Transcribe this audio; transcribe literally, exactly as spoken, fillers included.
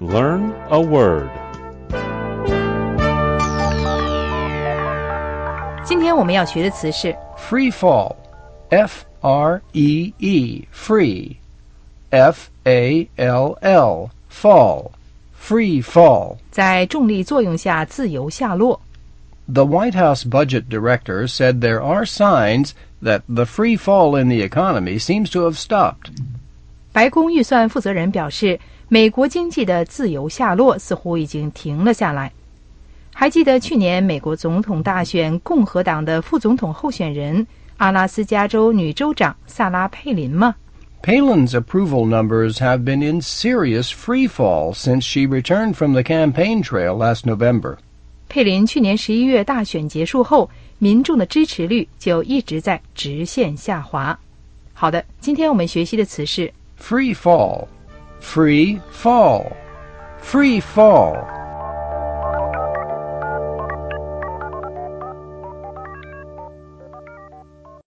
Learn a word. 今天我们要学的词是 Free fall. F R E E. Free. F A L L. Fall. Free fall. 在重力作用下自由下落。 The White House budget director said there are signs that the free fall in the economy seems to have stopped. 白宫预算负责人表示，美国经济的自由下落似乎已经停了下来。还记得去年美国总统大选共和党的副总统候选人阿拉斯加州女州长萨拉·佩林吗？ Palin's approval numbers have been in serious free fall since she returned from the campaign trail last November. 佩林去年十一月大选结束后，民众的支持率就一直在直线下滑。好的，今天我们学习的词是 Free fall. Free fall. Free fall.